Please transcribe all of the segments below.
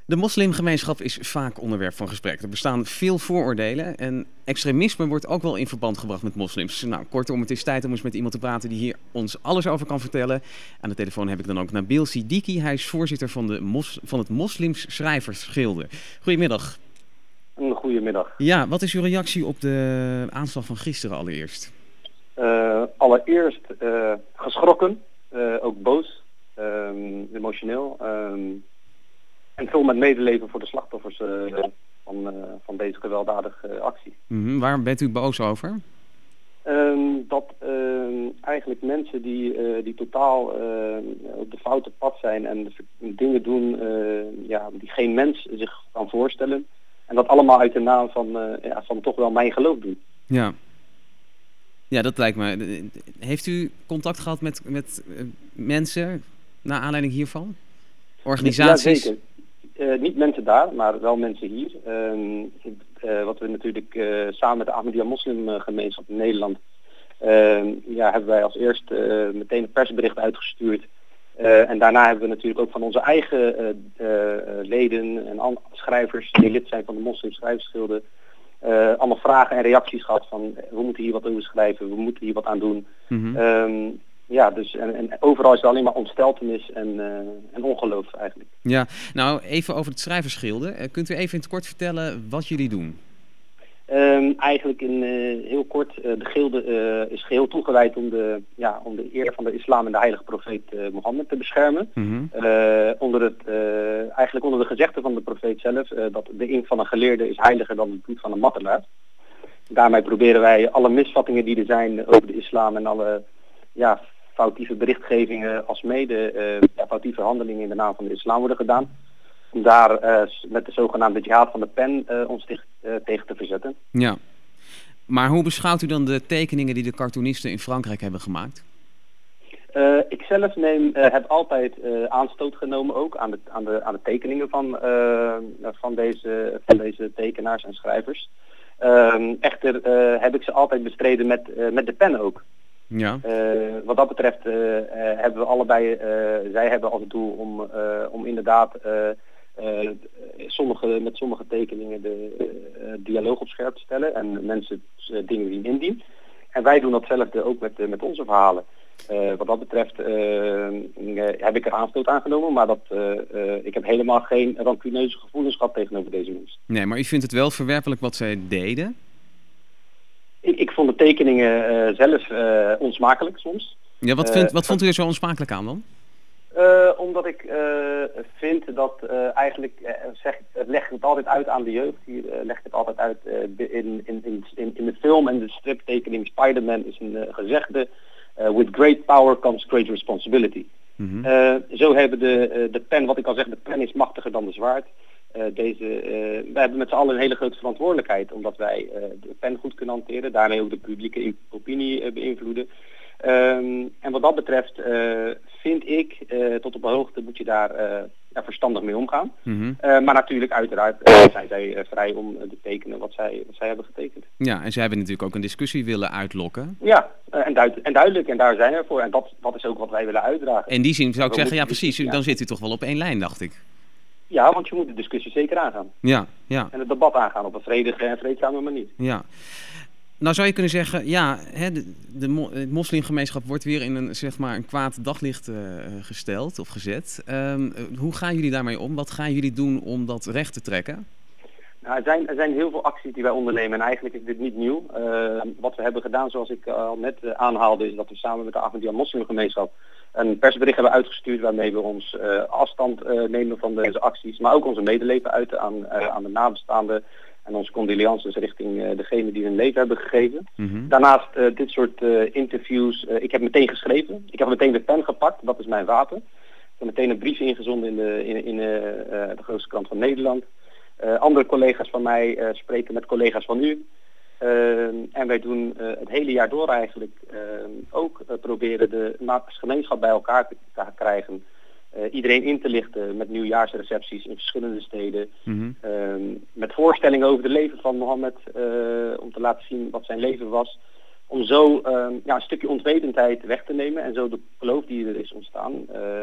De moslimgemeenschap is vaak onderwerp van gesprek. Er bestaan veel vooroordelen en extremisme wordt ook wel in verband gebracht met moslims. Nou, kortom, het is tijd om eens met iemand te praten die hier ons alles over kan vertellen. Aan de telefoon heb ik dan ook Nabil Siddiqui. Hij is voorzitter van het Moslims Schrijversgilde. Goedemiddag. Goedemiddag. Ja, wat is uw reactie op de aanslag van gisteren allereerst? Allereerst geschrokken, ook boos, emotioneel. En veel met medeleven voor de slachtoffers van deze gewelddadige actie. Waar bent u boos over? Dat eigenlijk mensen die totaal op de foute pad zijn en dingen doen die geen mens zich kan voorstellen. En dat allemaal uit de naam van toch wel mijn geloof doen. Ja, dat lijkt me. Heeft u contact gehad met mensen naar aanleiding hiervan? Organisaties? Ja, zeker. Niet mensen daar, maar wel mensen hier. Wat we natuurlijk samen met de Ahmadiyya Moslimgemeenschap in Nederland hebben wij als eerst meteen een persbericht uitgestuurd. En daarna hebben we natuurlijk ook van onze eigen leden en schrijvers die lid zijn van de Moslim Schrijversgilde allemaal vragen en reacties gehad van we moeten hier wat over schrijven, we moeten hier wat aan doen. Dus en overal is er alleen maar ontsteltenis en ongeloof eigenlijk. Ja, nou even over het Schrijversgilde. Kunt u even in het kort vertellen wat jullie doen? Eigenlijk in heel kort, de gilde is geheel toegewijd om de eer van de islam en de heilige profeet Mohammed te beschermen. Onder de gezegde van de profeet zelf, dat de inkt van een geleerde is heiliger dan het bloed van een martelaar. Daarmee proberen wij alle misvattingen die er zijn over de islam en alle foutieve berichtgevingen als mede foutieve handelingen in de naam van de islam worden gedaan. Om daar met de zogenaamde jihad van de pen ons tegen te verzetten. Ja, maar hoe beschouwt u dan de tekeningen die de cartoonisten in Frankrijk hebben gemaakt? Ik zelf heb altijd aanstoot genomen ook aan de tekeningen van deze tekenaars en schrijvers. Echter heb ik ze altijd bestreden met de pen ook. Ja. Wat dat betreft hebben we allebei, zij hebben als doel om inderdaad met sommige tekeningen de dialoog op scherp te stellen en mensen dingen zien indien. En wij doen datzelfde ook met onze verhalen. Wat dat betreft heb ik er aanstoot aangenomen, maar ik heb helemaal geen rancuneuze gevoelens gehad tegenover deze mensen. Nee, maar u vindt het wel verwerpelijk wat zij deden? Ik vond de tekeningen zelf onsmakelijk soms. Ja, wat vond u er zo onsmakelijk aan dan? Omdat ik vind dat het legt het altijd uit aan de jeugd. Hier legt het altijd uit in de film en de striptekening Spider-Man is een gezegde. With great power comes great responsibility. Zo hebben de pen, wat ik al zeg, de pen is machtiger dan de zwaard. Wij hebben met z'n allen een hele grote verantwoordelijkheid, omdat wij de pen goed kunnen hanteren, daarmee ook de publieke opinie beïnvloeden. En wat dat betreft vind ik, tot op een hoogte moet je daar verstandig mee omgaan. Maar natuurlijk uiteraard zijn zij vrij om te tekenen wat zij hebben getekend. Ja, en zij hebben natuurlijk ook een discussie willen uitlokken. Ja, en duidelijk, en daar zijn we voor. En dat is ook wat wij willen uitdragen. In die zin zou ik zeggen, ja precies, dan zit u toch wel op één lijn, dacht ik. Ja, want je moet de discussie zeker aangaan. Ja. En het debat aangaan op een vredige en vreedzame manier. Ja. Nou zou je kunnen zeggen, de moslimgemeenschap wordt weer in een kwaad daglicht gesteld of gezet. Hoe gaan jullie daarmee om? Wat gaan jullie doen om dat recht te trekken? Nou, er zijn heel veel acties die wij ondernemen en eigenlijk is dit niet nieuw. Wat we hebben gedaan, zoals ik al net aanhaalde, is dat we samen met de Ahmadiyya Moslimgemeenschap een persbericht hebben uitgestuurd waarmee we ons afstand nemen van deze acties, maar ook onze medeleven uiten aan de nabestaanden en onze condolences richting degene die hun leven hebben gegeven. Daarnaast dit soort interviews, ik heb meteen geschreven, ik heb meteen de pen gepakt, dat is mijn wapen. Ik heb meteen een brief ingezonden in de grootste krant van Nederland. Andere collega's van mij spreken met collega's van u. En wij doen het hele jaar door eigenlijk ook proberen de gemeenschap bij elkaar te krijgen. Iedereen in te lichten met nieuwjaarsrecepties in verschillende steden. Met voorstellingen over het leven van Mohammed. Om te laten zien wat zijn leven was. Om zo een stukje onwetendheid weg te nemen. En zo de geloof die er is ontstaan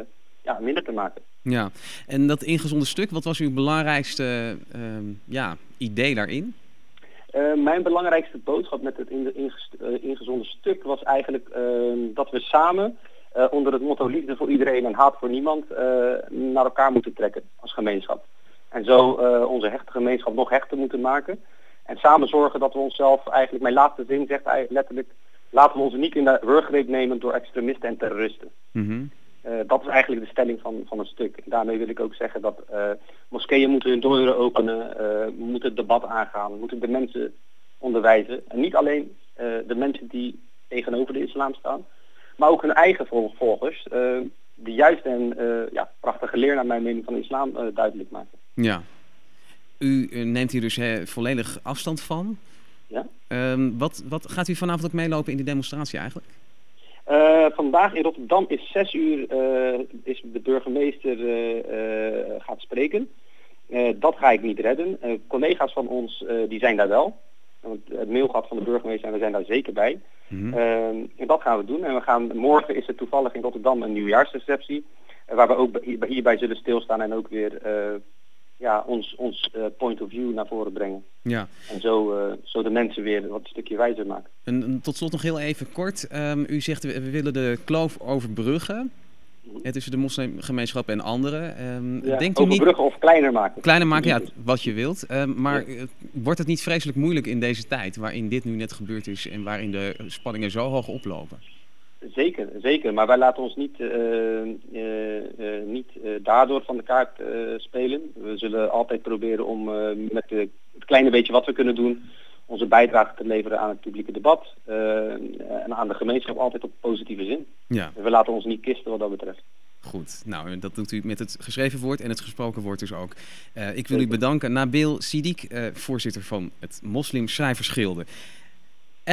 minder te maken. Ja, en dat ingezonden stuk, wat was uw belangrijkste idee daarin? Mijn belangrijkste boodschap met het ingezonden stuk was eigenlijk dat we samen onder het motto liefde voor iedereen en haat voor niemand naar elkaar moeten trekken als gemeenschap. En zo onze hechte gemeenschap nog hechter moeten maken. En samen zorgen dat we onszelf, eigenlijk mijn laatste zin zegt eigenlijk letterlijk, laten we ons niet in de ruggreep nemen door extremisten en terroristen. Mm-hmm. Dat is eigenlijk de stelling van het stuk. En daarmee wil ik ook zeggen dat moskeeën moeten hun deuren openen, we moeten het debat aangaan, we moeten de mensen onderwijzen. En niet alleen de mensen die tegenover de islam staan, maar ook hun eigen volgers, die juist en prachtige leer naar mijn mening van de islam duidelijk maken. Ja, u neemt hier dus volledig afstand van. Ja. Wat gaat u vanavond ook meelopen in die demonstratie eigenlijk? Vandaag in Rotterdam is 6 uur is de burgemeester gaat spreken. Dat ga ik niet redden. Collega's van ons die zijn daar wel. Want het mailgat van de burgemeester en we zijn daar zeker bij. Mm-hmm. En dat gaan we doen. En morgen is er toevallig in Rotterdam een nieuwjaarsreceptie. Waar we ook hierbij zullen stilstaan en ook weer ons point of view naar voren brengen. Ja. En zo de mensen weer wat een stukje wijzer maken. En tot slot nog heel even kort. U zegt we willen de kloof overbruggen. Tussen de moslimgemeenschap en anderen. Denkt u overbruggen of kleiner maken. Kleiner maken, ja, wat je wilt. Maar wordt het niet vreselijk moeilijk in deze tijd waarin dit nu net gebeurd is en waarin de spanningen zo hoog oplopen? Zeker. Maar wij laten ons niet daardoor van de kaart spelen. We zullen altijd proberen om met het kleine beetje wat we kunnen doen onze bijdrage te leveren aan het publieke debat en aan de gemeenschap altijd op positieve zin. Ja. We laten ons niet kisten wat dat betreft. Goed, nou dat doet u met het geschreven woord en het gesproken woord dus ook. Ik wil u bedanken. Nabil Siddiq, voorzitter van het Moslim Schrijversgilde.